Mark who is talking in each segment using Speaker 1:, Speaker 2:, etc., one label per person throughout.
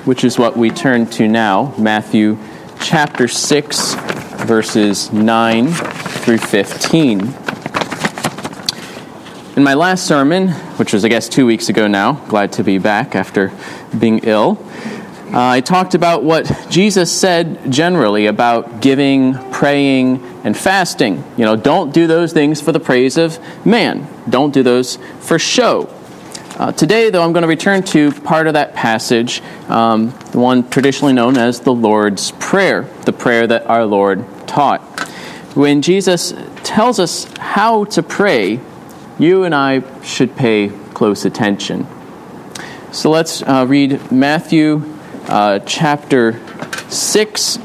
Speaker 1: which is what we turn to now, Matthew chapter 6, verses 9 through 15. In my last sermon, which was, 2 weeks ago now, glad to be back after being ill, I talked about what Jesus said generally about giving, praying, and fasting. Don't do those things for the praise of man. Don't do those for show. Today, though, I'm going to return to part of that passage, the one traditionally known as the Lord's Prayer, the prayer that our Lord taught. When Jesus tells us how to pray, you and I should pay close attention. So let's read Matthew chapter 6,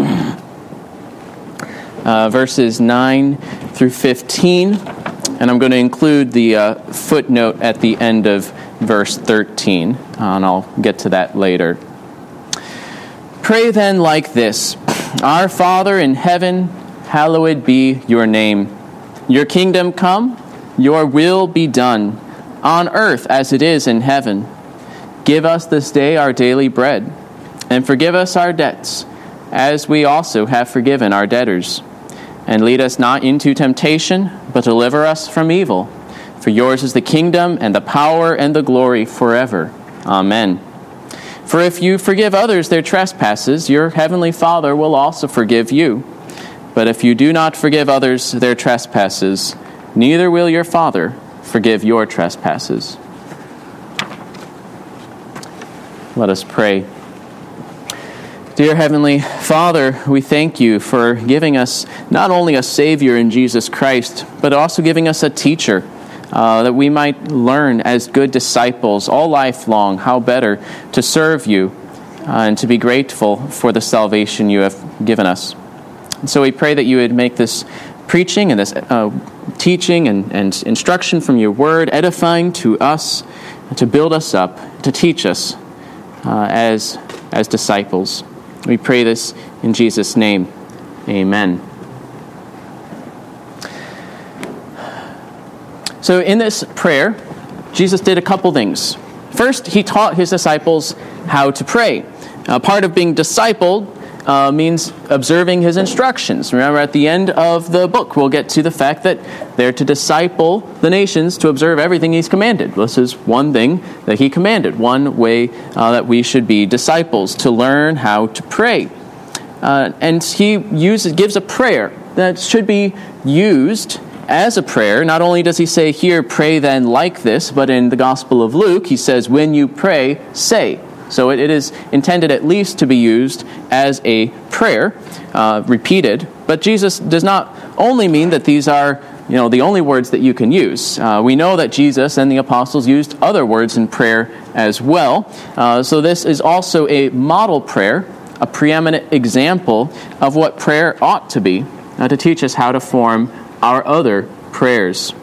Speaker 1: verses 9 through 15. And I'm going to include the footnote at the end of verse 13, and I'll get to that later. Pray then like this: Our Father in heaven, hallowed be your name. Your kingdom come, your will be done, on earth as it is in heaven. Give us this day our daily bread, and forgive us our debts, as we also have forgiven our debtors. And lead us not into temptation, but deliver us from evil. For yours is the kingdom, and the power, and the glory forever. Amen. For if you forgive others their trespasses, your heavenly Father will also forgive you. But if you do not forgive others their trespasses, neither will your Father forgive your trespasses. Let us pray. Dear Heavenly Father, we thank you for giving us not only a Savior in Jesus Christ, but also giving us a teacher that we might learn as good disciples all life long how better to serve you and to be grateful for the salvation you have given us. And so we pray that you would make this preaching and this teaching and instruction from your word edifying to us, to build us up, to teach us as disciples. We pray this in Jesus' name. Amen. So in this prayer, Jesus did a couple things. First, he taught his disciples how to pray. Part of being discipled means observing his instructions. Remember, at the end of the book, we'll get to the fact that they're to disciple the nations to observe everything he's commanded. This is one thing that he commanded, one way that we should be disciples, to learn how to pray. And he gives a prayer that should be used as a prayer. Not only does he say here, pray then like this, but in the Gospel of Luke, he says, when you pray, say. So it is intended at least to be used as a prayer, repeated. But Jesus does not only mean that these are, the only words that you can use. We know that Jesus and the apostles used other words in prayer as well. So this is also a model prayer, a preeminent example of what prayer ought to be, to teach us how to form our other prayers.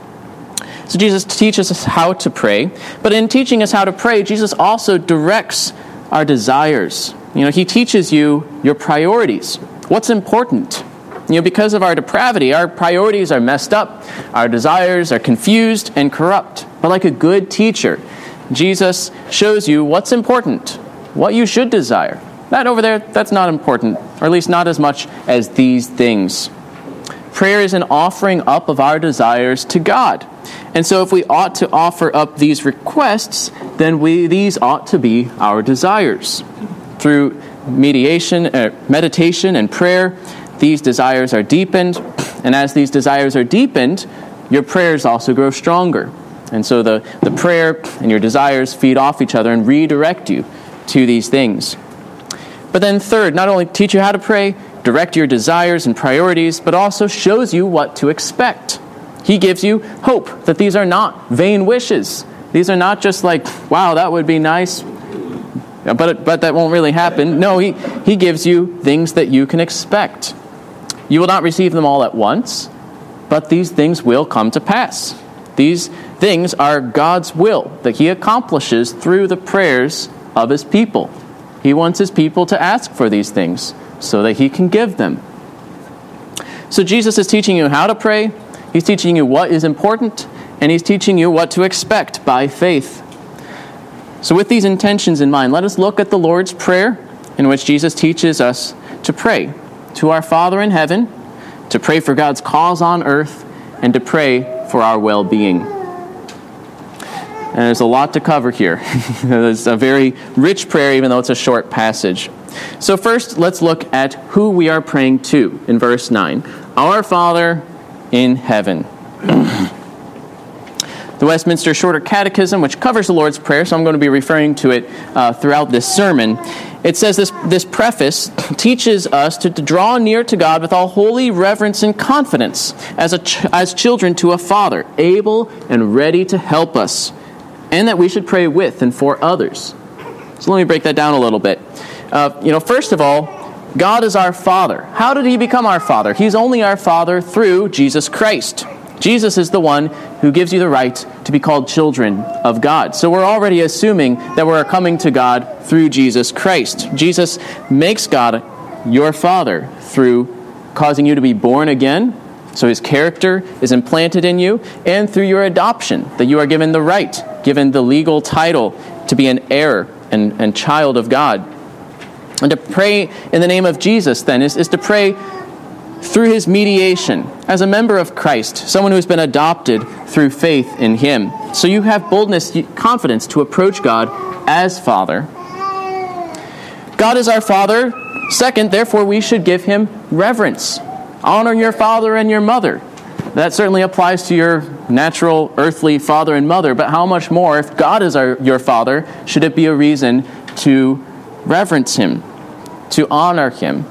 Speaker 1: So Jesus teaches us how to pray, but in teaching us how to pray, Jesus also directs our desires. He teaches you your priorities. What's important? Because of our depravity, our priorities are messed up, our desires are confused and corrupt. But like a good teacher, Jesus shows you what's important, what you should desire. That over there, that's not important, or at least not as much as these things. Prayer is an offering up of our desires to God. And so if we ought to offer up these requests, then these ought to be our desires. Through meditation, meditation and prayer, these desires are deepened. And as these desires are deepened, your prayers also grow stronger. And so the prayer and your desires feed off each other and redirect you to these things. But then third, not only teach you how to pray, direct your desires and priorities, but also shows you what to expect. He gives you hope that these are not vain wishes. These are not just like, wow, that would be nice, but that won't really happen. No, he gives you things that you can expect. You will not receive them all at once, but these things will come to pass. These things are God's will that he accomplishes through the prayers of his people. He wants his people to ask for these things so that he can give them. So Jesus is teaching you how to pray. He's teaching you what is important, and he's teaching you what to expect by faith. So with these intentions in mind, let us look at the Lord's Prayer, in which Jesus teaches us to pray to our Father in heaven, to pray for God's cause on earth, and to pray for our well-being. And there's a lot to cover here. It's a very rich prayer, even though it's a short passage. So first, let's look at who we are praying to in verse 9. Our Father in heaven. The Westminster Shorter Catechism, which covers the Lord's Prayer, so I'm going to be referring to it throughout this sermon. It says this preface teaches us to draw near to God with all holy reverence and confidence as children to a Father, able and ready to help us, and that we should pray with and for others. So let me break that down a little bit. First of all, God is our Father. How did He become our Father? He's only our Father through Jesus Christ. Jesus is the one who gives you the right to be called children of God. So we're already assuming that we're coming to God through Jesus Christ. Jesus makes God your Father through causing you to be born again. So His character is implanted in you, and through your adoption, that you are given the right, given the legal title to be an heir and child of God. And to pray in the name of Jesus, then, is to pray through His mediation, as a member of Christ, someone who has been adopted through faith in Him. So you have boldness, confidence to approach God as Father. God is our Father. Second, therefore, we should give Him reverence. Honor your father and your mother. That certainly applies to your natural earthly father and mother, but how much more, if God is your Father, should it be a reason to reverence Him, to honor Him?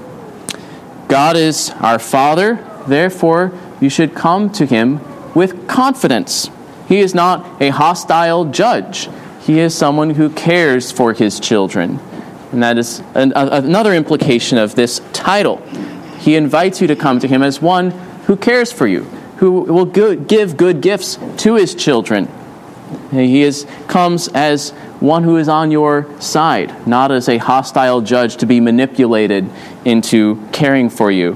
Speaker 1: God is our Father, therefore you should come to Him with confidence. He is not a hostile judge. He is someone who cares for His children. And that is another implication of this title. He invites you to come to Him as one who cares for you, who will give good gifts to His children. He comes as one who is on your side, not as a hostile judge to be manipulated into caring for you.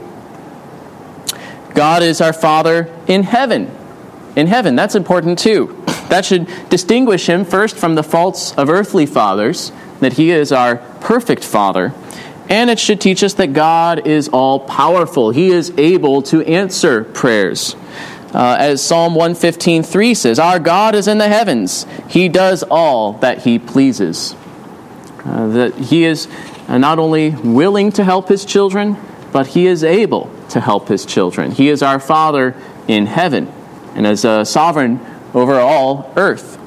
Speaker 1: God is our Father in heaven. In heaven, that's important too. That should distinguish Him first from the faults of earthly fathers, that He is our perfect Father. And it should teach us that God is all-powerful. He is able to answer prayers. As Psalm 115:3 says, our God is in the heavens. He does all that He pleases. That He is not only willing to help His children, but He is able to help His children. He is our Father in heaven and is sovereign over all earth.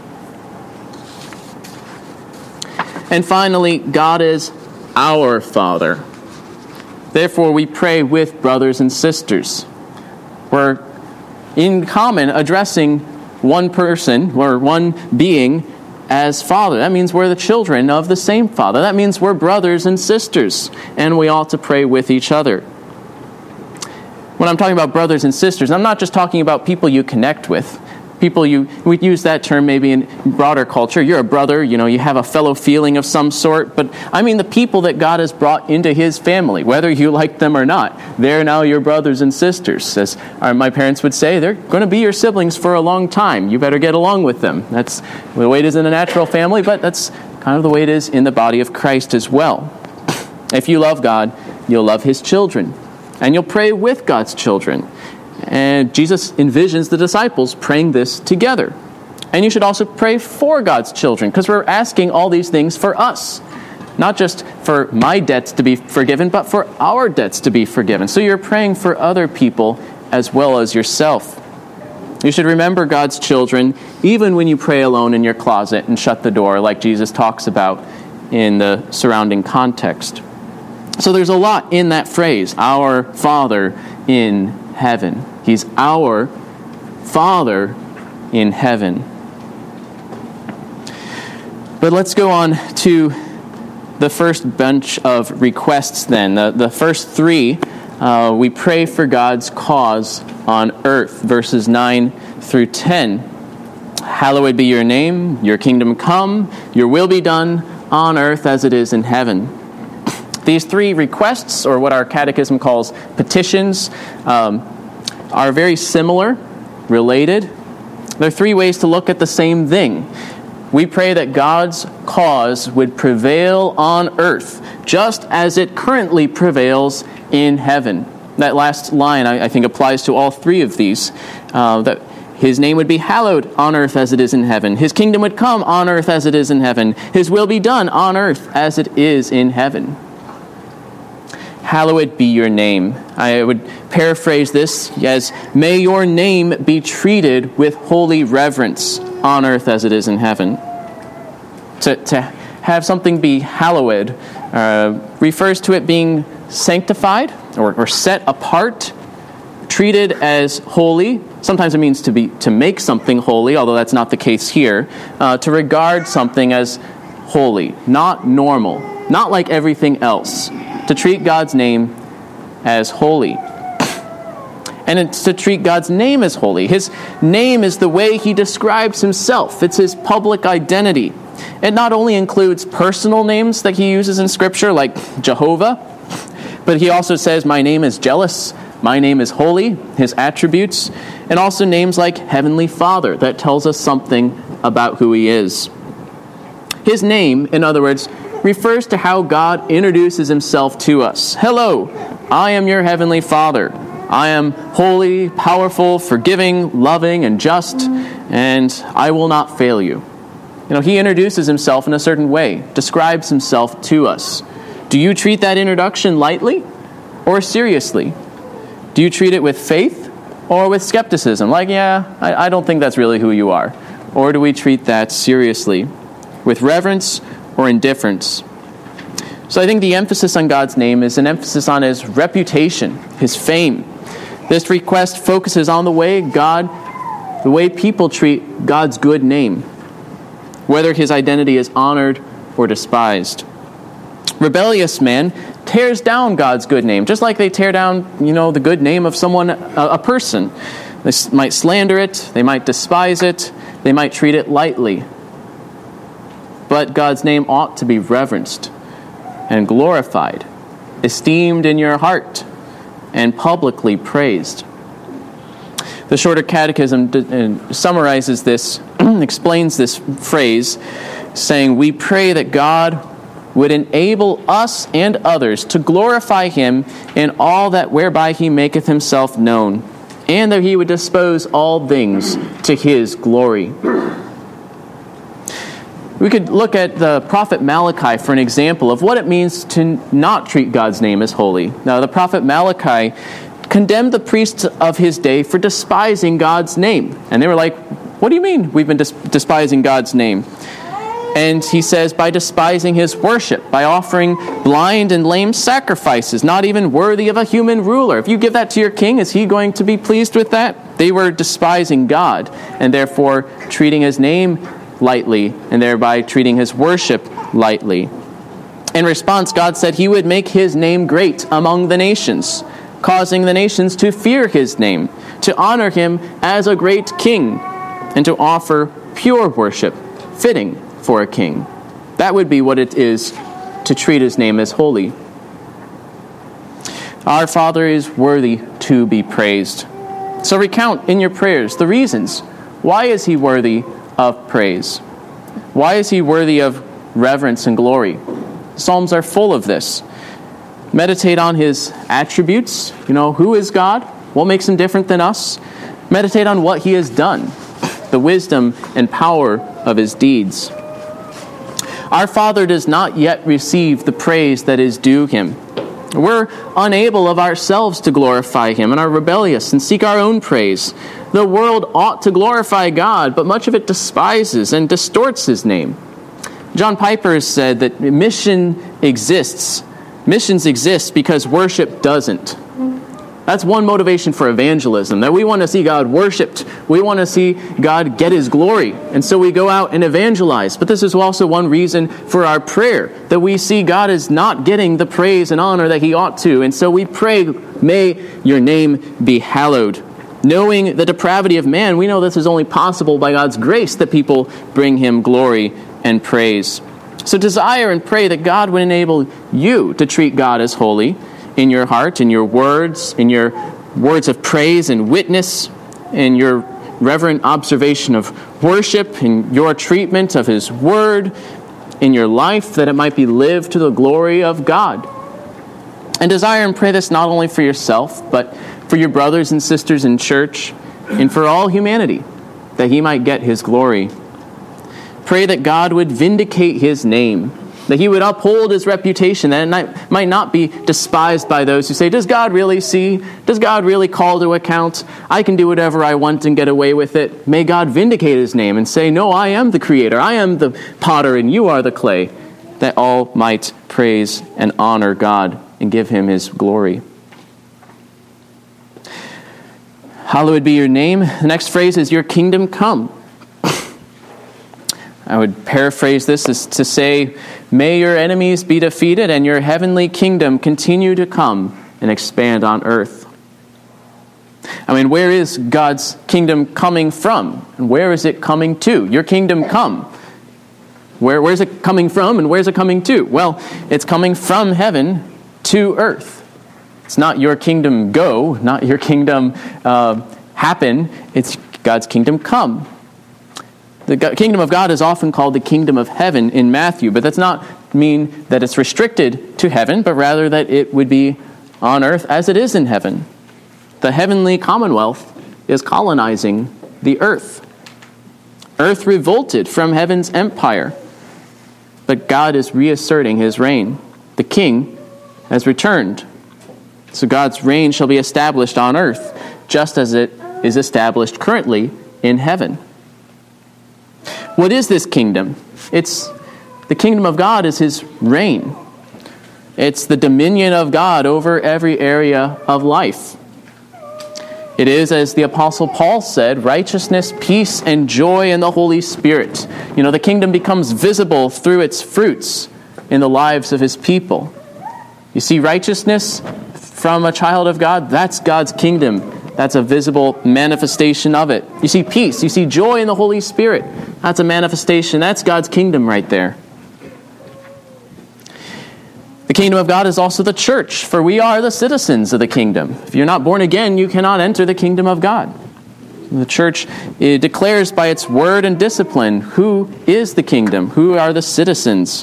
Speaker 1: And finally, God is our Father. Therefore, we pray with brothers and sisters. We're in common addressing one person or one being as Father. That means we're the children of the same Father. That means we're brothers and sisters, and we ought to pray with each other. When I'm talking about brothers and sisters, I'm not just talking about people you connect with. We use that term maybe in broader culture. You're a brother, you have a fellow feeling of some sort, but I mean the people that God has brought into His family, whether you like them or not. They're now your brothers and sisters. As my parents would say, they're going to be your siblings for a long time. You better get along with them. That's the way it is in a natural family, but that's kind of the way it is in the body of Christ as well. If you love God, you'll love His children, and you'll pray with God's children. And Jesus envisions the disciples praying this together. And you should also pray for God's children, because we're asking all these things for us. Not just for my debts to be forgiven, but for our debts to be forgiven. So you're praying for other people as well as yourself. You should remember God's children even when you pray alone in your closet and shut the door, like Jesus talks about in the surrounding context. So there's a lot in that phrase, our Father in heaven. He's our Father in heaven. But let's go on to the first bunch of requests then. The first three, we pray for God's cause on earth, verses 9 through 10. Hallowed be your name, your kingdom come, your will be done on earth as it is in heaven. These three requests, or what our catechism calls petitions, are very similar, related. There are three ways to look at the same thing. We pray that God's cause would prevail on earth, just as it currently prevails in heaven. That last line, I think, applies to all three of these. That His name would be hallowed on earth as it is in heaven. His kingdom would come on earth as it is in heaven. His will be done on earth as it is in heaven. Hallowed be your name. I would paraphrase this as, may your name be treated with holy reverence on earth as it is in heaven. To have something be hallowed refers to it being sanctified or set apart, treated as holy. Sometimes it means to make something holy, although that's not the case here. To regard something as holy, not normal, not like everything else. To treat God's name as holy. And it's to treat God's name as holy. His name is the way He describes Himself. It's His public identity. It not only includes personal names that He uses in Scripture, like Jehovah, but He also says, my name is jealous, my name is holy, His attributes, and also names like Heavenly Father. That tells us something about who He is. His name, in other words, refers to how God introduces Himself to us. Hello, I am your Heavenly Father. I am holy, powerful, forgiving, loving, and just, and I will not fail you. He introduces Himself in a certain way, describes Himself to us. Do you treat that introduction lightly or seriously? Do you treat it with faith or with skepticism? Like, I don't think that's really who you are. Or do we treat that seriously, with reverence or indifference? So I think the emphasis on God's name is an emphasis on His reputation, His fame. This request focuses on the way people treat God's good name, whether His identity is honored or despised. Rebellious man tears down God's good name, just like they tear down, the good name of someone, a person. They might slander it, they might despise it, they might treat it lightly. But God's name ought to be reverenced and glorified, esteemed in your heart, and publicly praised. The Shorter Catechism summarizes this, explains this phrase, saying, we pray that God would enable us and others to glorify Him in all that whereby He maketh Himself known, and that He would dispose all things to His glory. We could look at the prophet Malachi for an example of what it means to not treat God's name as holy. Now, the prophet Malachi condemned the priests of his day for despising God's name. And they were like, what do you mean we've been despising God's name? And he says, by despising His worship, by offering blind and lame sacrifices, not even worthy of a human ruler. If you give that to your king, is he going to be pleased with that? They were despising God, and therefore treating His name lightly, and thereby treating His worship lightly. In response, God said He would make His name great among the nations, causing the nations to fear His name, to honor Him as a great king, and to offer pure worship, fitting for a king. That would be what it is to treat His name as holy. Our Father is worthy to be praised. So recount in your prayers the reasons. Why is He worthy of praise? Why is He worthy of reverence and glory? Psalms are full of this. Meditate on His attributes. Who is God? What makes Him different than us? Meditate on what He has done, the wisdom and power of His deeds. Our Father does not yet receive the praise that is due Him. We're unable of ourselves to glorify Him and are rebellious and seek our own praise. The world ought to glorify God, but much of it despises and distorts His name. John Piper has said that missions exist because worship doesn't. That's one motivation for evangelism, that we want to see God worshipped. We want to see God get His glory. And so we go out and evangelize. But this is also one reason for our prayer, that we see God is not getting the praise and honor that He ought to. And so we pray, may your name be hallowed. Knowing the depravity of man, we know this is only possible by God's grace that people bring Him glory and praise. So desire and pray that God would enable you to treat God as holy in your heart, in your words of praise and witness, in your reverent observation of worship, in your treatment of his word, in your life, that it might be lived to the glory of God. And desire and pray this not only for yourself, but for your brothers and sisters in church, and for all humanity, that he might get his glory. Pray that God would vindicate his name, that he would uphold his reputation, that it might not be despised by those who say, does God really see? Does God really call to account? I can do whatever I want and get away with it. May God vindicate his name and say, no, I am the creator. I am the potter and you are the clay, that all might praise and honor God and give him his glory. Hallowed be your name. The next phrase is, your kingdom come. I would paraphrase this as to say, may your enemies be defeated and your heavenly kingdom continue to come and expand on earth. I mean, where is God's kingdom coming from? And where is it coming to? Your kingdom come. Where's it coming from and where's it coming to? Well, it's coming from heaven to earth. It's not your kingdom go, not your kingdom happen. It's God's kingdom come. The kingdom of God is often called the kingdom of heaven in Matthew, but that's not mean that it's restricted to heaven, but rather that it would be on earth as it is in heaven. The heavenly commonwealth is colonizing the earth. Earth revolted from heaven's empire, but God is reasserting his reign. The king has returned. So God's reign shall be established on earth, just as it is established currently in heaven. What is this kingdom? The kingdom of God is his reign. It's the dominion of God over every area of life. It is, as the Apostle Paul said, righteousness, peace, and joy in the Holy Spirit. The kingdom becomes visible through its fruits in the lives of his people. You see righteousness from a child of God, that's God's kingdom. That's a visible manifestation of it. You see peace, you see joy in the Holy Spirit. That's a manifestation. That's God's kingdom right there. The kingdom of God is also the church, for we are the citizens of the kingdom. If you're not born again, you cannot enter the kingdom of God. The church declares by its word and discipline who is the kingdom, who are the citizens.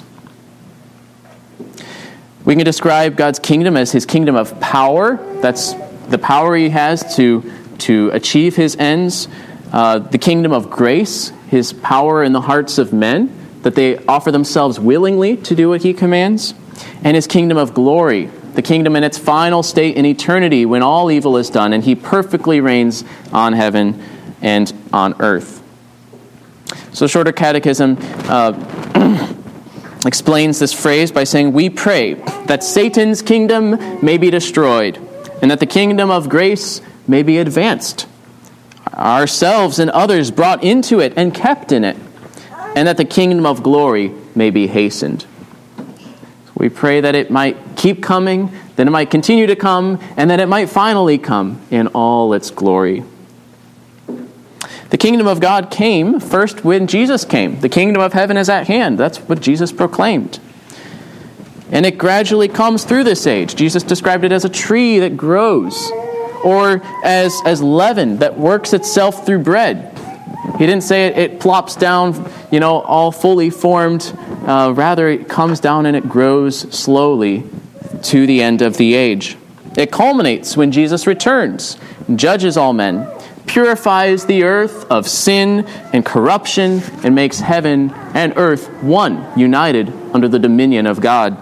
Speaker 1: We can describe God's kingdom as his kingdom of power. That's the power he has to achieve his ends. The kingdom of grace, his power in the hearts of men, that they offer themselves willingly to do what he commands. And his kingdom of glory, the kingdom in its final state in eternity when all evil is done and he perfectly reigns on heaven and on earth. So Shorter Catechism explains this phrase by saying, we pray that Satan's kingdom may be destroyed and that the kingdom of grace may be advanced, ourselves and others brought into it and kept in it, and that the kingdom of glory may be hastened. We pray that it might keep coming, that it might continue to come, and that it might finally come in all its glory. The kingdom of God came first when Jesus came. The kingdom of heaven is at hand. That's what Jesus proclaimed. And it gradually comes through this age. Jesus described it as a tree that grows, or as leaven that works itself through bread. He didn't say it plops down, all fully formed. Rather, it comes down and it grows slowly to the end of the age. It culminates when Jesus returns, judges all men, purifies the earth of sin and corruption, and makes heaven and earth one, united under the dominion of God.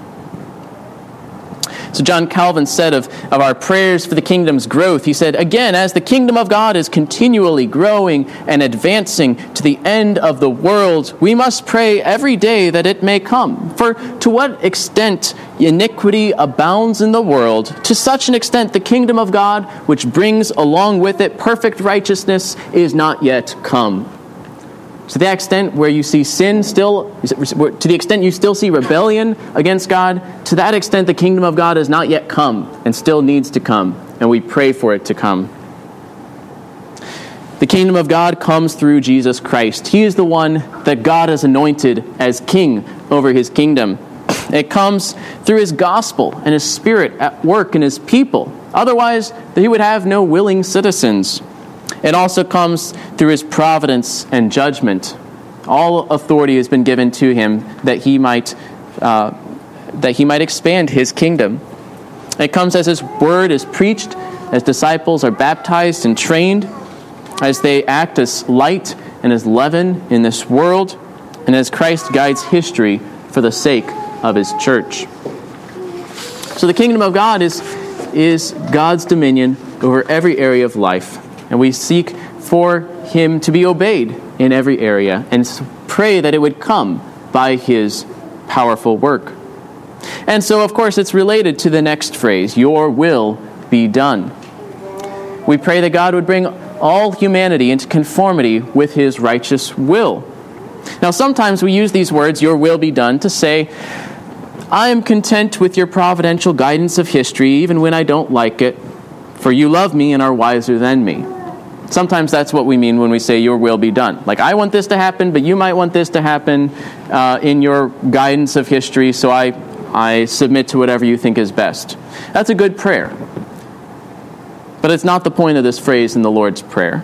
Speaker 1: So John Calvin said of our prayers for the kingdom's growth, he said, again, as the kingdom of God is continually growing and advancing to the end of the world, we must pray every day that it may come. For to what extent iniquity abounds in the world, to such an extent the kingdom of God, which brings along with it perfect righteousness, is not yet come. To the extent where you see sin still, to the extent you still see rebellion against God, to that extent the kingdom of God has not yet come and still needs to come, and we pray for it to come. The kingdom of God comes through Jesus Christ. He is the one that God has anointed as king over his kingdom. It comes through his gospel and his spirit at work in his people. Otherwise, he would have no willing citizens. It also comes through his providence and judgment. All authority has been given to him that he might expand his kingdom. It comes as his word is preached, as disciples are baptized and trained, as they act as light and as leaven in this world, and as Christ guides history for the sake of his church. So the kingdom of God is God's dominion over every area of life, and we seek for him to be obeyed in every area and pray that it would come by his powerful work. And so, of course, it's related to the next phrase, your will be done. We pray that God would bring all humanity into conformity with his righteous will. Now, sometimes we use these words, your will be done, to say, I am content with your providential guidance of history, even when I don't like it, for you love me and are wiser than me. Sometimes that's what we mean when we say, your will be done. Like, I want this to happen, but you might want this to happen in your guidance of history, so I submit to whatever you think is best. That's a good prayer. But it's not the point of this phrase in the Lord's Prayer.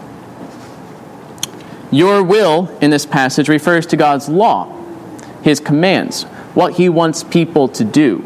Speaker 1: Your will in this passage refers to God's law, his commands, what he wants people to do.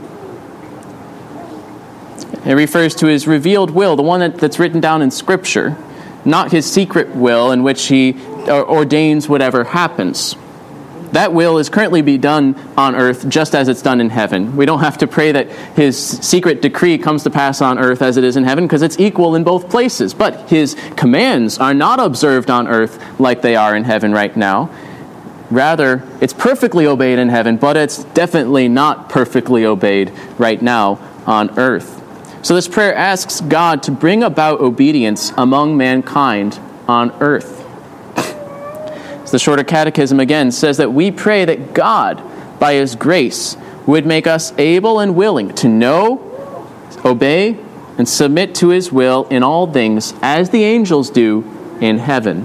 Speaker 1: It refers to his revealed will, the one that's written down in Scripture, not his secret will in which he ordains whatever happens. That will is currently be done on earth just as it's done in heaven. We don't have to pray that his secret decree comes to pass on earth as it is in heaven, because it's equal in both places. But his commands are not observed on earth like they are in heaven right now. Rather, it's perfectly obeyed in heaven, but it's definitely not perfectly obeyed right now on earth. So this prayer asks God to bring about obedience among mankind on earth. The Shorter Catechism again says that we pray that God, by his grace, would make us able and willing to know, obey, and submit to his will in all things, as the angels do in heaven.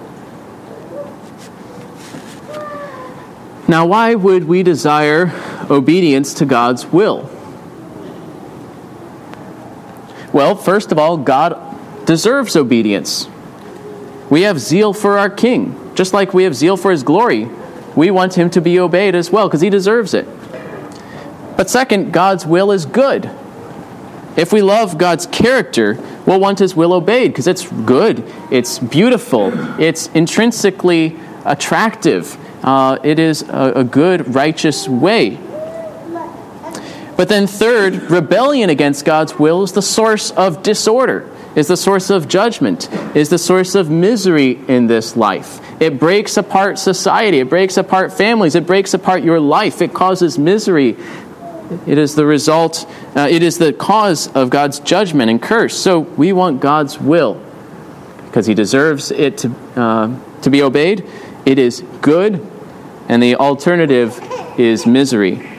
Speaker 1: Now, why would we desire obedience to God's will? Well, first of all, God deserves obedience. We have zeal for our King. Just like we have zeal for his glory, we want him to be obeyed as well, because he deserves it. But second, God's will is good. If we love God's character, we'll want his will obeyed, because it's good, it's beautiful, it's intrinsically attractive. It is a good, righteous way. But then third, rebellion against God's will is the source of disorder, is the source of judgment, is the source of misery in this life. It breaks apart society. It breaks apart families. It breaks apart your life. It causes misery. It is the result, it is the cause of God's judgment and curse. So we want God's will because he deserves it to be obeyed. It is good, and the alternative is misery.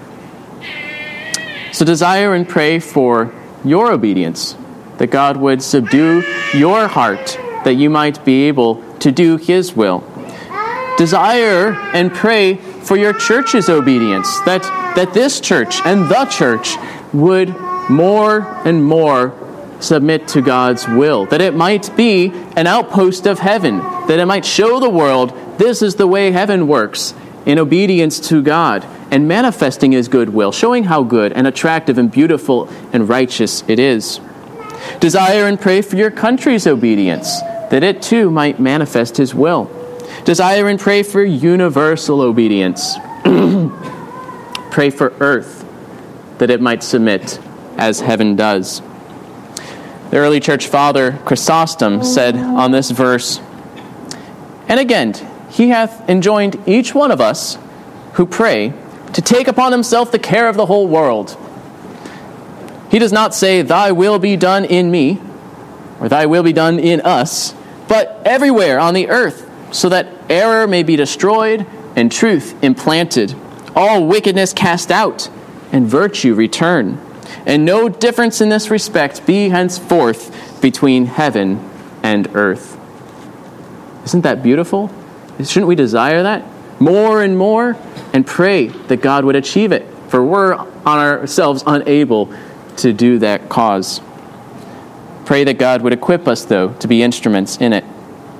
Speaker 1: So desire and pray for your obedience, that God would subdue your heart, that you might be able to do his will. Desire and pray for your church's obedience, that this church and the church would more and more submit to God's will, that it might be an outpost of heaven, that it might show the world this is the way heaven works, in obedience to God and manifesting his goodwill, showing how good and attractive and beautiful and righteous it is. Desire and pray for your country's obedience, that it too might manifest his will. Desire and pray for universal obedience. Pray for earth, that it might submit as heaven does. The early church father Chrysostom said on this verse, "And again, he hath enjoined each one of us who pray to take upon himself the care of the whole world." He does not say, "Thy will be done in me," or "Thy will be done in us," but everywhere on the earth, so that error may be destroyed and truth implanted, all wickedness cast out, and virtue return, and no difference in this respect be henceforth between heaven and earth. Isn't that beautiful? Shouldn't we desire that more and more and pray that God would achieve it? For we're on ourselves unable to do that cause. Pray that God would equip us, though, to be instruments in it.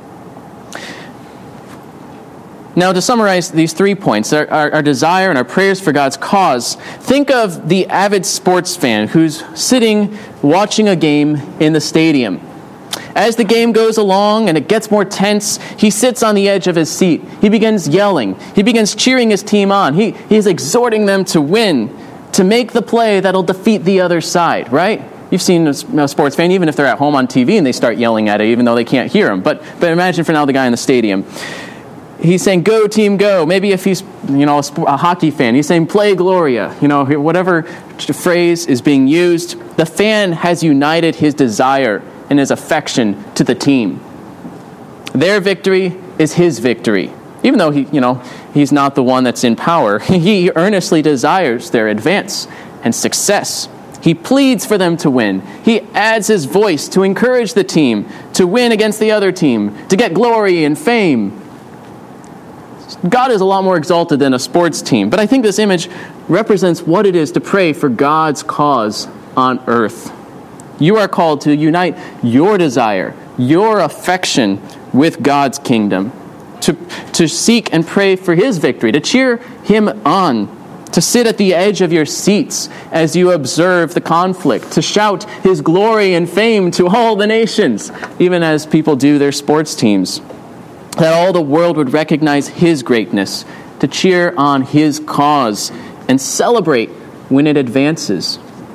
Speaker 1: Now, to summarize these 3 points, our desire and our prayers for God's cause, think of the avid sports fan who's sitting watching a game in the stadium. As the game goes along and it gets more tense, he sits on the edge of his seat. He begins yelling. He begins cheering his team on. He is exhorting them to win, to make the play that'll defeat the other side, right? You've seen a sports fan, even if they're at home on TV and they start yelling at it, even though they can't hear him. But imagine for now the guy in the stadium. He's saying, "Go, team, go." Maybe if he's, a hockey fan, he's saying, "Play, Gloria." Whatever phrase is being used, the fan has united his desire and his affection to the team. Their victory is his victory. Even though he's not the one that's in power, he earnestly desires their advance and success. He pleads for them to win. He adds his voice to encourage the team to win against the other team, to get glory and fame. God is a lot more exalted than a sports team, but I think this image represents what it is to pray for God's cause on earth. You are called to unite your desire, your affection with God's kingdom, to seek and pray for his victory, to cheer him on, to sit at the edge of your seats as you observe the conflict, to shout his glory and fame to all the nations, even as people do their sports teams. That all the world would recognize his greatness, to cheer on his cause and celebrate when it advances.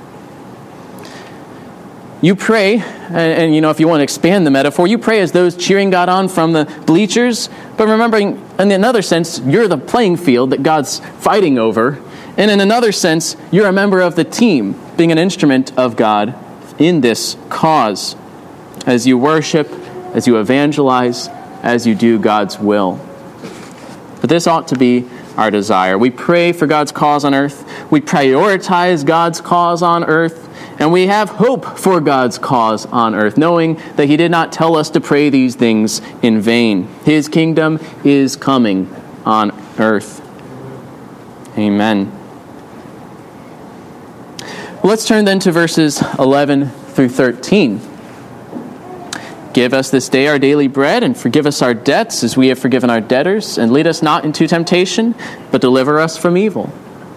Speaker 1: You pray, and if you want to expand the metaphor, you pray as those cheering God on from the bleachers, but remembering, in another sense, you're the playing field that God's fighting over, and in another sense, you're a member of the team, being an instrument of God in this cause, as you worship, as you evangelize, as you do God's will. But this ought to be our desire. We pray for God's cause on earth. We prioritize God's cause on earth. And we have hope for God's cause on earth, knowing that he did not tell us to pray these things in vain. His kingdom is coming on earth. Amen. Let's turn then to verses 11 through 13. Give us this day our daily bread, and forgive us our debts as we have forgiven our debtors. And lead us not into temptation, but deliver us from evil.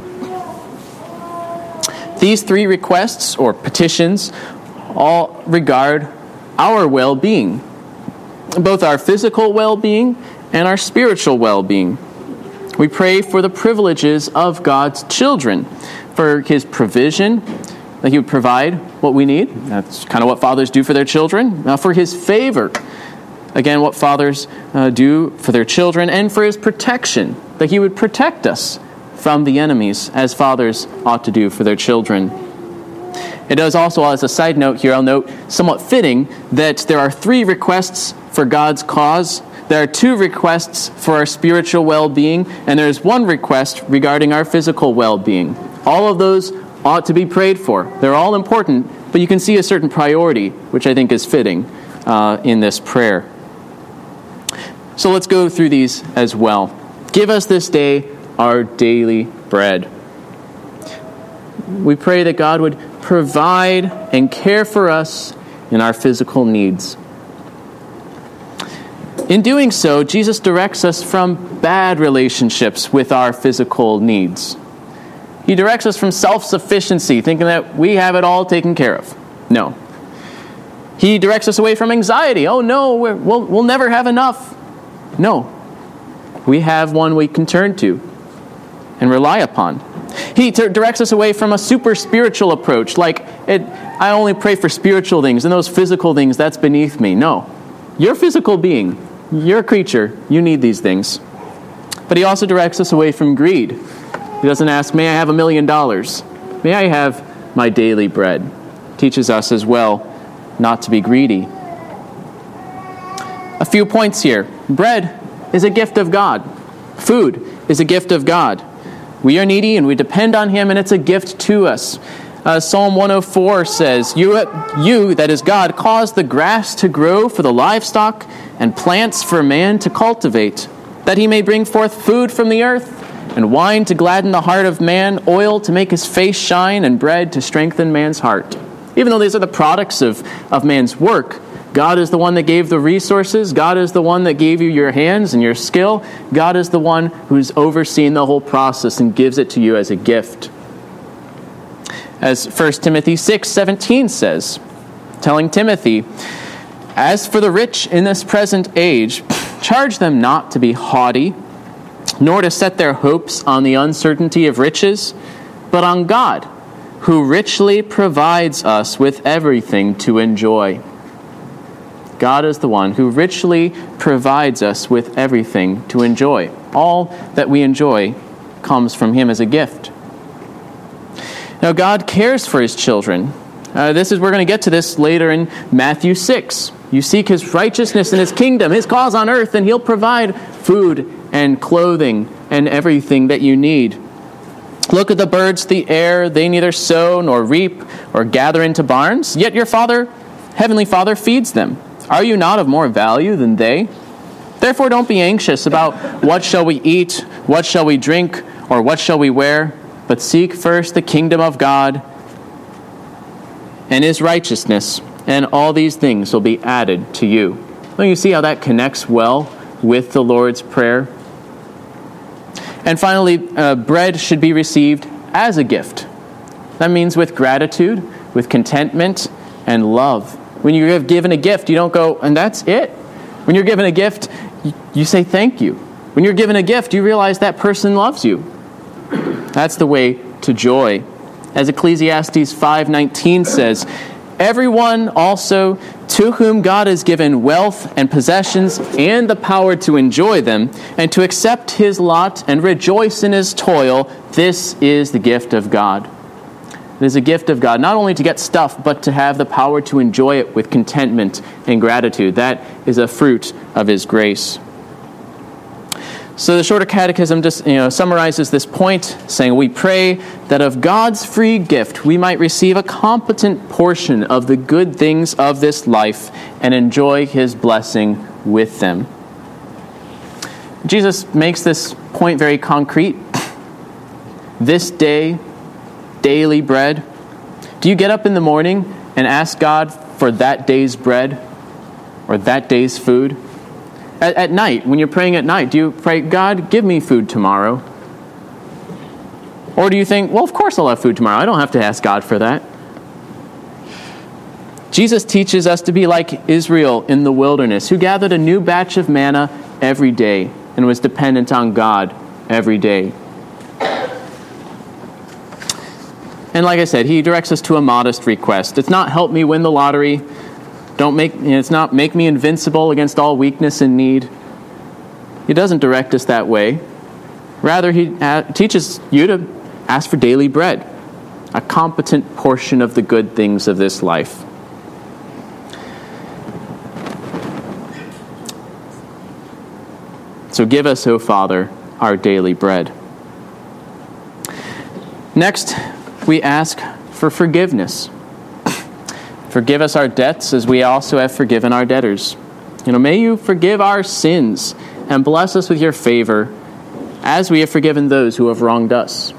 Speaker 1: These 3 requests, or petitions, all regard our well-being, both our physical well-being and our spiritual well-being. We pray for the privileges of God's children, for his provision, that he would provide what we need. That's kind of what fathers do for their children. For his favor, again, what fathers do for their children, and for his protection, that he would protect us from the enemies, as fathers ought to do for their children. It is also, as a side note here, I'll note, somewhat fitting that there are 3 requests for God's cause. There are 2 requests for our spiritual well-being, and there's 1 request regarding our physical well-being. All of those ought to be prayed for. They're all important, but you can see a certain priority, which I think is fitting in this prayer. So let's go through these as well. Give us this day our daily bread. We pray that God would provide and care for us in our physical needs. In doing so, Jesus directs us from bad relationships with our physical needs. He directs us from self-sufficiency, thinking that we have it all taken care of. No. He directs us away from anxiety. Oh no, we'll never have enough. No. We have one we can turn to and rely upon. He directs us away from a super spiritual approach, like I only pray for spiritual things, and those physical things, that's beneath me. No. You're a physical being. You're a creature. You need these things. But he also directs us away from greed. He doesn't ask, may I have $1 million? May I have my daily bread? Teaches us as well not to be greedy. A few points here. Bread is a gift of God. Food is a gift of God. We are needy and we depend on him, and it's a gift to us. Psalm 104 says, You, that is God, cause the grass to grow for the livestock and plants for man to cultivate, that he may bring forth food from the earth, and wine to gladden the heart of man, oil to make his face shine, and bread to strengthen man's heart. Even though these are the products of man's work, God is the one that gave the resources. God is the one that gave you your hands and your skill. God is the one who's overseeing the whole process and gives it to you as a gift. As 1 Timothy 6:17 says, telling Timothy, "As for the rich in this present age, charge them not to be haughty, nor to set their hopes on the uncertainty of riches, but on God, who richly provides us with everything to enjoy." God is the one who richly provides us with everything to enjoy. All that we enjoy comes from Him as a gift. Now, God cares for His children. We're going to get to this later in Matthew 6. You seek His righteousness and His kingdom, His cause on earth, and He'll provide food and clothing and everything that you need. Look at the birds of the air. They neither sow nor reap or gather into barns, yet your Heavenly Father feeds them. Are you not of more value than they? Therefore don't be anxious about what shall we eat, what shall we drink, or what shall we wear, but seek first the kingdom of God and His righteousness, and all these things will be added to you. Don't you see how that connects well with the Lord's Prayer? And finally, bread should be received as a gift. That means with gratitude, with contentment, and love. When you're given a gift, you don't go, and that's it. When you're given a gift, you say thank you. When you're given a gift, you realize that person loves you. That's the way to joy. As Ecclesiastes 5:19 says, "Everyone also to whom God has given wealth and possessions and the power to enjoy them and to accept his lot and rejoice in his toil, this is the gift of God." It is a gift of God, not only to get stuff, but to have the power to enjoy it with contentment and gratitude. That is a fruit of His grace. So the Shorter Catechism just summarizes this point, saying, we pray that of God's free gift we might receive a competent portion of the good things of this life and enjoy His blessing with them. Jesus makes this point very concrete. This day, daily bread. Do you get up in the morning and ask God for that day's bread or that day's food? At night, when you're praying at night, do you pray, God, give me food tomorrow? Or do you think, well, of course I'll have food tomorrow. I don't have to ask God for that. Jesus teaches us to be like Israel in the wilderness, who gathered a new batch of manna every day and was dependent on God every day. And like I said, He directs us to a modest request. It's not help me win the lottery. It's not make me invincible against all weakness and need. He doesn't direct us that way. Rather, He teaches you to ask for daily bread, a competent portion of the good things of this life. So give us, O Father, our daily bread. Next, we ask for forgiveness. Forgive us our debts as we also have forgiven our debtors. May you forgive our sins and bless us with your favor as we have forgiven those who have wronged us.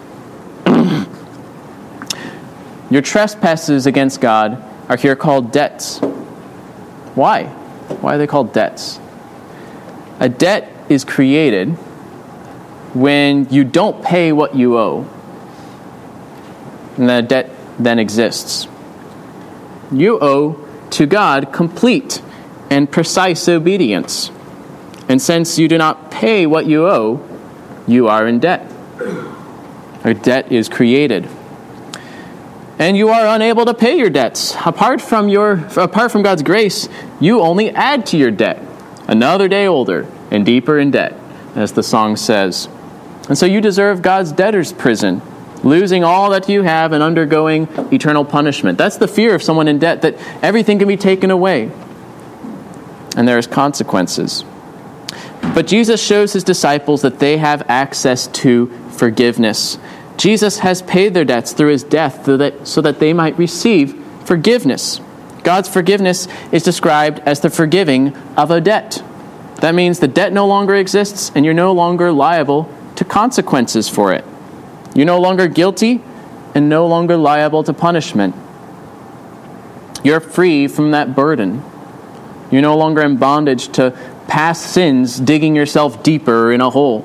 Speaker 1: Your trespasses against God are here called debts. Why? Why are they called debts? A debt is created when you don't pay what you owe. And the debt then exists. You owe to God complete and precise obedience. And since you do not pay what you owe, you are in debt. A debt is created. And you are unable to pay your debts. Apart from God's grace, you only add to your debt. Another day older and deeper in debt, as the song says. And so you deserve God's debtor's prison, losing all that you have and undergoing eternal punishment. That's the fear of someone in debt, that everything can be taken away. And there's consequences. But Jesus shows His disciples that they have access to forgiveness. Jesus has paid their debts through His death so that they might receive forgiveness. God's forgiveness is described as the forgiving of a debt. That means the debt no longer exists and you're no longer liable to consequences for it. You're no longer guilty and no longer liable to punishment. You're free from that burden. You're no longer in bondage to past sins, digging yourself deeper in a hole.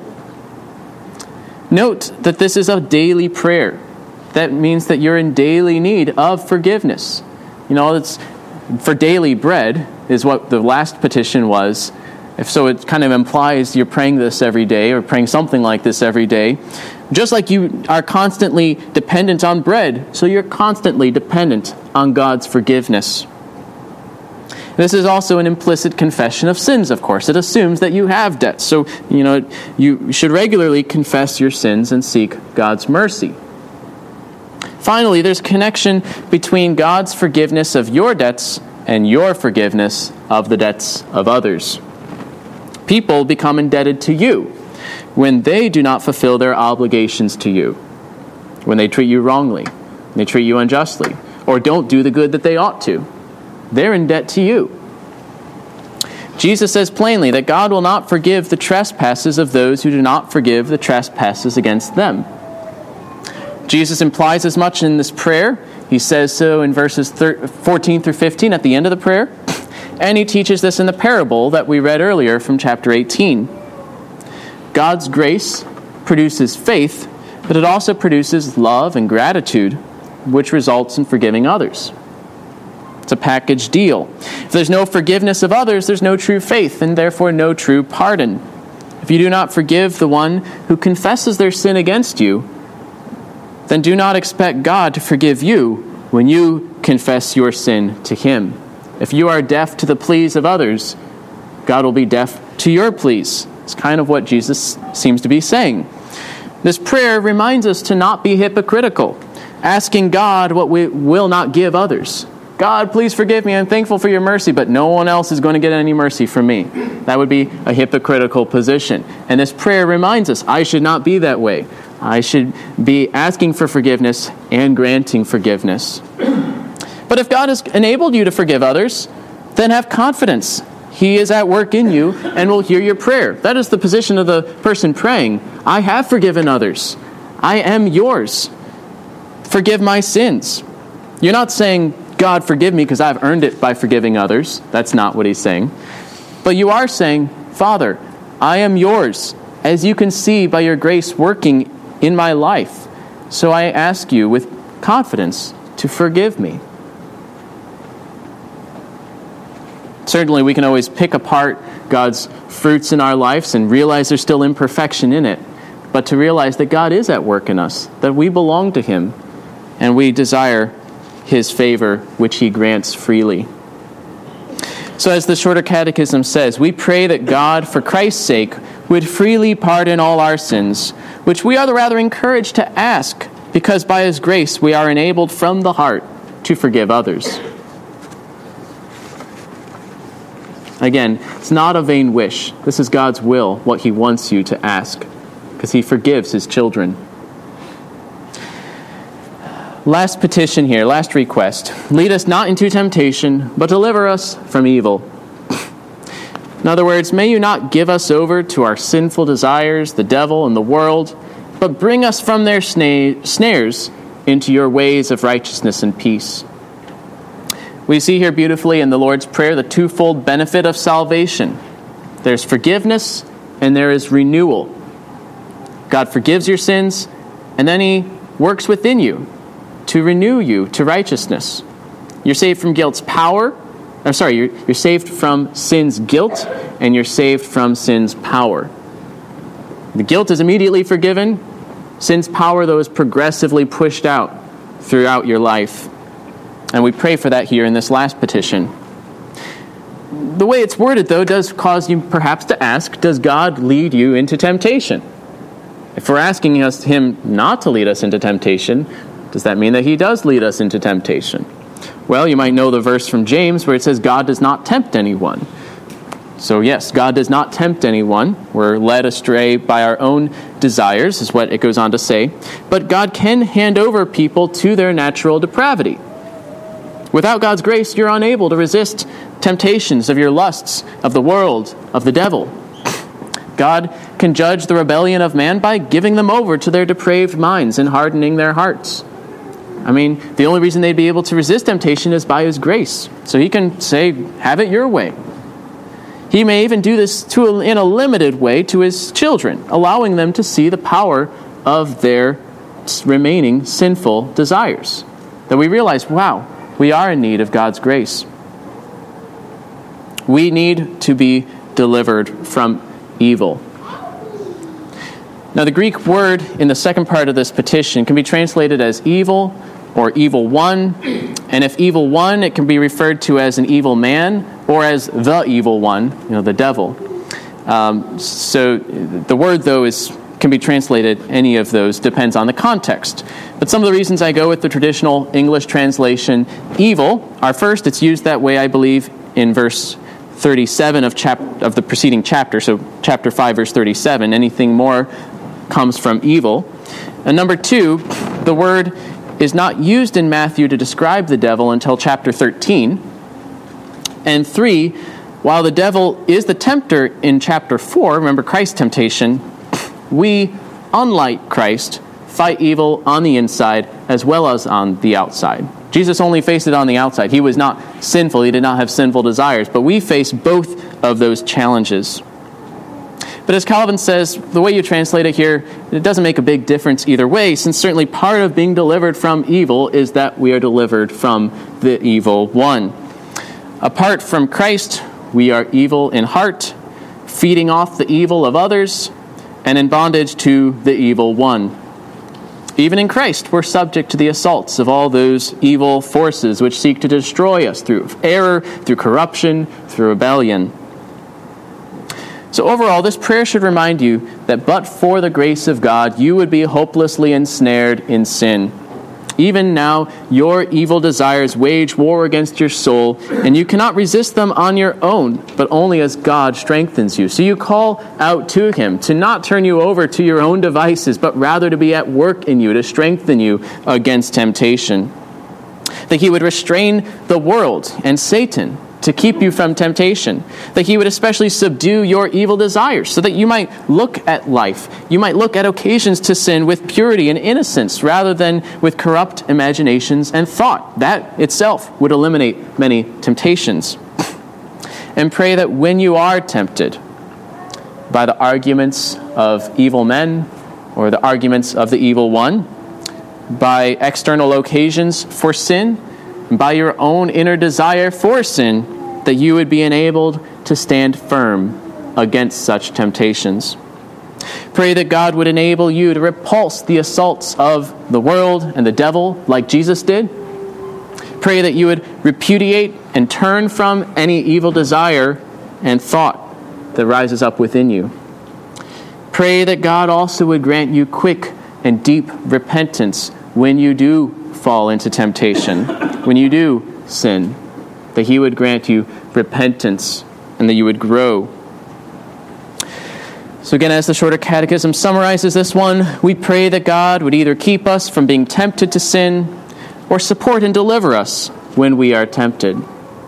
Speaker 1: Note that this is a daily prayer. That means that you're in daily need of forgiveness. It's for daily bread is what the last petition was. So it kind of implies you're praying this every day or praying something like this every day. Just like you are constantly dependent on bread, so you're constantly dependent on God's forgiveness. This is also an implicit confession of sins, of course. It assumes that you have debts. So, you should regularly confess your sins and seek God's mercy. Finally, there's connection between God's forgiveness of your debts and your forgiveness of the debts of others. People become indebted to you when they do not fulfill their obligations to you, when they treat you wrongly, they treat you unjustly, or don't do the good that they ought to. They're in debt to you. Jesus says plainly that God will not forgive the trespasses of those who do not forgive the trespasses against them. Jesus implies as much in this prayer. He says so in verses 14 through 15 at the end of the prayer. And he teaches this in the parable that we read earlier from chapter 18. God's grace produces faith, but it also produces love and gratitude, which results in forgiving others. It's a package deal. If there's no forgiveness of others, there's no true faith, and therefore no true pardon. If you do not forgive the one who confesses their sin against you, then do not expect God to forgive you when you confess your sin to Him. If you are deaf to the pleas of others, God will be deaf to your pleas. It's kind of what Jesus seems to be saying. This prayer reminds us to not be hypocritical, asking God what we will not give others. God, please forgive me. I'm thankful for your mercy, but no one else is going to get any mercy from me. That would be a hypocritical position. And this prayer reminds us, I should not be that way. I should be asking for forgiveness and granting forgiveness. But if God has enabled you to forgive others, then have confidence. He is at work in you and will hear your prayer. That is the position of the person praying. I have forgiven others. I am yours. Forgive my sins. You're not saying, God, forgive me because I've earned it by forgiving others. That's not what he's saying. But you are saying, Father, I am yours, as you can see by your grace working in my life. So I ask you with confidence to forgive me. Certainly, we can always pick apart God's fruits in our lives and realize there's still imperfection in it. But to realize that God is at work in us, that we belong to Him, and we desire His favor, which He grants freely. So as the Shorter Catechism says, we pray that God, for Christ's sake, would freely pardon all our sins, which we are rather encouraged to ask, because by His grace we are enabled from the heart to forgive others. Again, it's not a vain wish. This is God's will, what He wants you to ask, because He forgives His children. Last petition here, last request. Lead us not into temptation, but deliver us from evil. In other words, may you not give us over to our sinful desires, the devil and the world, but bring us from their snares into your ways of righteousness and peace. We see here beautifully in the Lord's Prayer the twofold benefit of salvation. There's forgiveness and there is renewal. God forgives your sins, and then He works within you to renew you to righteousness. You're saved from guilt's power. You're saved from sin's guilt, and you're saved from sin's power. The guilt is immediately forgiven. Sin's power, though, is progressively pushed out throughout your life. And we pray for that here in this last petition. The way it's worded, though, does cause you perhaps to ask, does God lead you into temptation? If we're asking Him not to lead us into temptation, does that mean that He does lead us into temptation? Well, you might know the verse from James where it says, God does not tempt anyone. So yes, God does not tempt anyone. We're led astray by our own desires, is what it goes on to say. But God can hand over people to their natural depravity. Without God's grace, you're unable to resist temptations of your lusts, of the world, of the devil. God can judge the rebellion of man by giving them over to their depraved minds and hardening their hearts. I mean, the only reason they'd be able to resist temptation is by his grace. So he can say, have it your way. He may even do this in a limited way to his children, allowing them to see the power of their remaining sinful desires. That we realize, wow, we are in need of God's grace. We need to be delivered from evil. Now, the Greek word in the second part of this petition can be translated as evil or evil one. And if evil one, it can be referred to as an evil man or as the evil one, the devil. So the word, though, can be translated any of those, depends on the context. But some of the reasons I go with the traditional English translation, evil, are first, it's used that way, I believe, in verse 37 of the preceding chapter, so chapter 5, verse 37. Anything more comes from evil. And number two, the word is not used in Matthew to describe the devil until chapter 13. And three, while the devil is the tempter in chapter 4, remember Christ's temptation, we, unlike Christ, fight evil on the inside as well as on the outside. Jesus only faced it on the outside. He was not sinful. He did not have sinful desires. But we face both of those challenges. But as Calvin says, the way you translate it here, it doesn't make a big difference either way, since certainly part of being delivered from evil is that we are delivered from the evil one. Apart from Christ, we are evil in heart, feeding off the evil of others, and in bondage to the evil one. Even in Christ, we're subject to the assaults of all those evil forces which seek to destroy us through error, through corruption, through rebellion. So overall, this prayer should remind you that but for the grace of God, you would be hopelessly ensnared in sin. Even now, your evil desires wage war against your soul, and you cannot resist them on your own, but only as God strengthens you. So you call out to Him to not turn you over to your own devices, but rather to be at work in you, to strengthen you against temptation. That He would restrain the world and Satan to keep you from temptation. That He would especially subdue your evil desires so that you might look at life, you might look at occasions to sin with purity and innocence rather than with corrupt imaginations and thought. That itself would eliminate many temptations. And pray that when you are tempted by the arguments of evil men or the arguments of the evil one, by external occasions for sin, by your own inner desire for sin, that you would be enabled to stand firm against such temptations. Pray that God would enable you to repulse the assaults of the world and the devil like Jesus did. Pray that you would repudiate and turn from any evil desire and thought that rises up within you. Pray that God also would grant you quick and deep repentance when you do fall into temptation, when you do sin, that He would grant you repentance and that you would grow. So again, as the Shorter Catechism summarizes this one, we pray that God would either keep us from being tempted to sin or support and deliver us when we are tempted.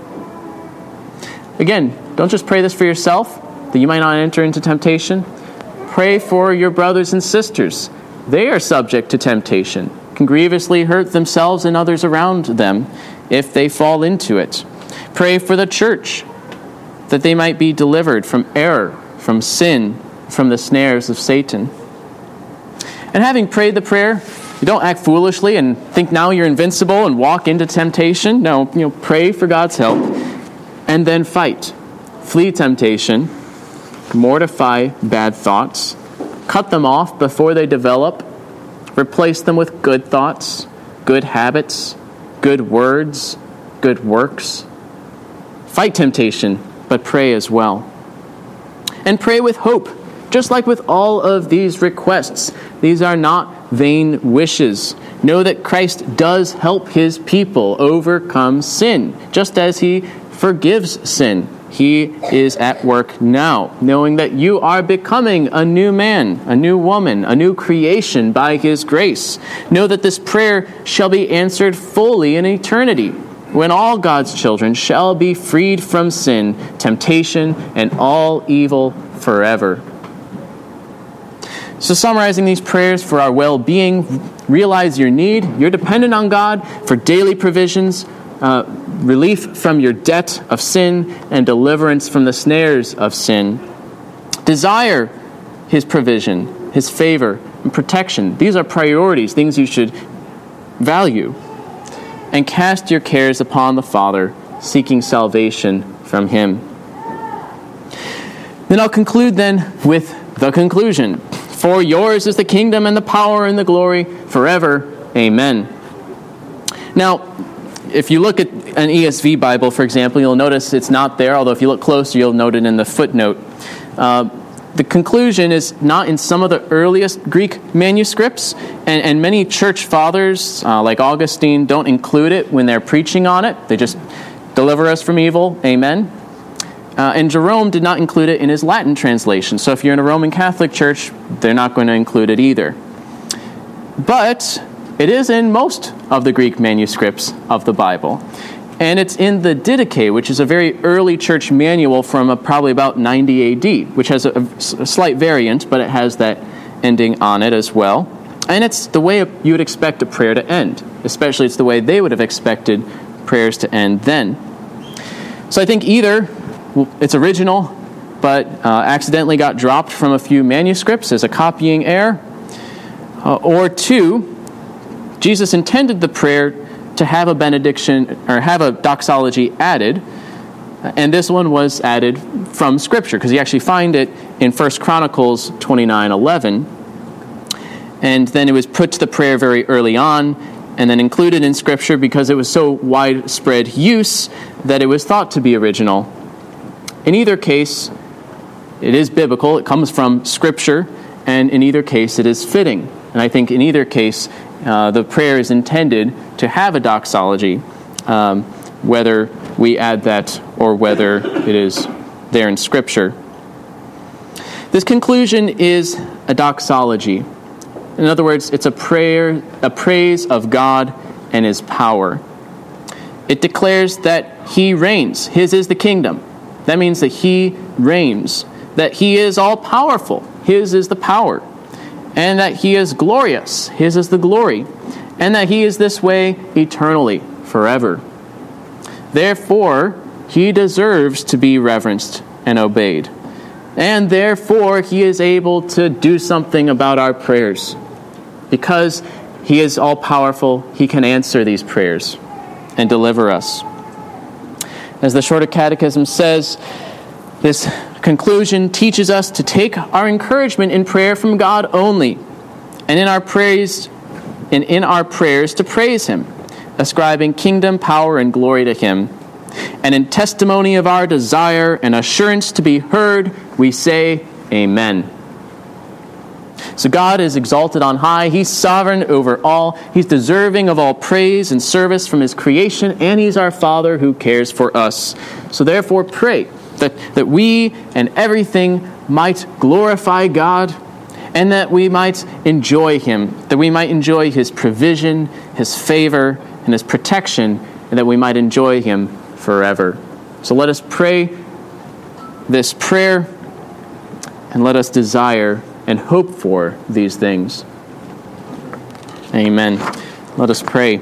Speaker 1: Again, don't just pray this for yourself, that you might not enter into temptation. Pray for your brothers and sisters. They are subject to temptation, can grievously hurt themselves and others around them if they fall into it. Pray for the church, that they might be delivered from error, from sin, from the snares of Satan. And having prayed the prayer, you don't act foolishly and think now you're invincible and walk into temptation. No, pray for God's help and then fight. Flee temptation, mortify bad thoughts, cut them off before they develop, replace them with good thoughts, good habits, good words, good works. Fight temptation, but pray as well. And pray with hope, just like with all of these requests. These are not vain wishes. Know that Christ does help His people overcome sin, just as He forgives sin. He is at work now, knowing that you are becoming a new man, a new woman, a new creation by His grace. Know that this prayer shall be answered fully in eternity, when all God's children shall be freed from sin, temptation, and all evil forever. So summarizing these prayers for our well-being, realize your need. You're dependent on God for daily provisions, relief from your debt of sin, and deliverance from the snares of sin. Desire His provision, His favor, and protection. These are priorities, things you should value. And cast your cares upon the Father, seeking salvation from Him. Then I'll conclude then with the conclusion. For yours is the kingdom and the power and the glory forever. Amen. Now, if you look at an ESV Bible, for example, you'll notice it's not there, although if you look closer, you'll note it in the footnote. The conclusion is not in some of the earliest Greek manuscripts, and many church fathers, like Augustine, don't include it when they're preaching on it. They just deliver us from evil. Amen. And Jerome did not include it in his Latin translation. So if you're in a Roman Catholic church, they're not going to include it either. But it is in most of the Greek manuscripts of the Bible. And it's in the Didache, which is a very early church manual from probably about 90 AD, which has a slight variant, but it has that ending on it as well. And it's the way you would expect a prayer to end. Especially it's the way they would have expected prayers to end then. So I think either it's original, but accidentally got dropped from a few manuscripts as a copying error, or two, Jesus intended the prayer to have a benediction or have a doxology added, and this one was added from Scripture because you actually find it in 1 Chronicles 29:11, and then it was put to the prayer very early on, and then included in Scripture because it was so widespread use that it was thought to be original. In either case, it is biblical. It comes from Scripture, and in either case, it is fitting. And I think in either case, the prayer is intended to have a doxology, whether we add that or whether it is there in Scripture. This conclusion is a doxology. In other words, it's a prayer, a praise of God and His power. It declares that He reigns. His is the kingdom. That means that He reigns, that He is all-powerful. His is the power. And that He is glorious. His is the glory. And that He is this way eternally, forever. Therefore, He deserves to be reverenced and obeyed. And therefore, He is able to do something about our prayers. Because He is all-powerful, He can answer these prayers and deliver us. As the Shorter Catechism says, this conclusion teaches us to take our encouragement in prayer from God only, and in our prayers to praise Him, ascribing kingdom, power, and glory to Him. And in testimony of our desire and assurance to be heard, we say, Amen. So God is exalted on high. He's sovereign over all. He's deserving of all praise and service from His creation, and He's our Father who cares for us. So therefore pray that we and everything might glorify God, and that we might enjoy Him, that we might enjoy His provision, His favor, and His protection, and that we might enjoy Him forever. So let us pray this prayer, and let us desire and hope for these things. Amen. Let us pray.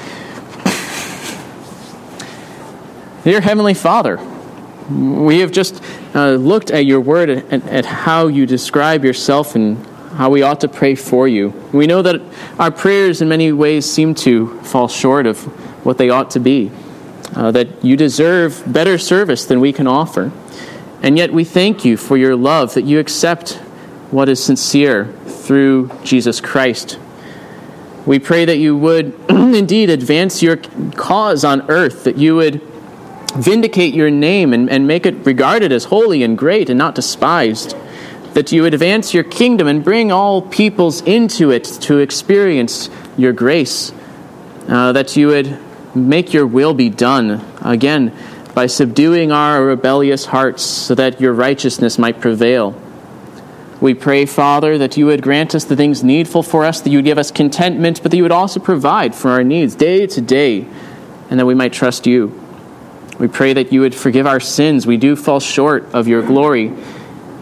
Speaker 1: Dear Heavenly Father, we have just looked at your word and at how you describe yourself and how we ought to pray for you. We know that our prayers in many ways seem to fall short of what they ought to be, that you deserve better service than we can offer. And yet we thank you for your love, that you accept what is sincere through Jesus Christ. We pray that you would indeed advance your cause on earth, that you would vindicate your name and make it regarded as holy and great and not despised, that you would advance your kingdom and bring all peoples into it to experience your grace, that you would make your will be done, again, by subduing our rebellious hearts so that your righteousness might prevail. We pray, Father, that you would grant us the things needful for us, that you would give us contentment, but that you would also provide for our needs day to day, and that we might trust you. We pray that you would forgive our sins. We do fall short of your glory,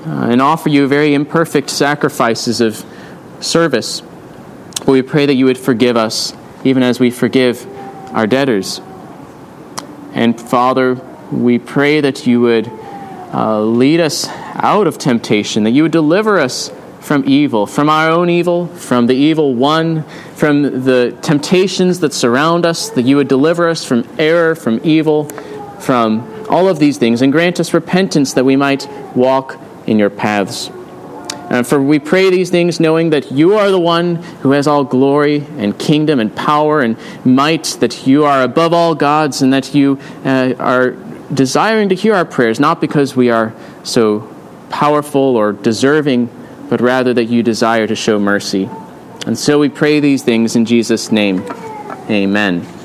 Speaker 1: and offer you very imperfect sacrifices of service. But we pray that you would forgive us, even as we forgive our debtors. And Father, we pray that you would lead us out of temptation, that you would deliver us from evil, from our own evil, from the evil one, from the temptations that surround us, that you would deliver us from error, from evil, from all of these things, and grant us repentance that we might walk in your paths. For we pray these things knowing that you are the one who has all glory and kingdom and power and might, that you are above all gods, and that you are desiring to hear our prayers, not because we are so powerful or deserving, but rather that you desire to show mercy. And so we pray these things in Jesus' name. Amen.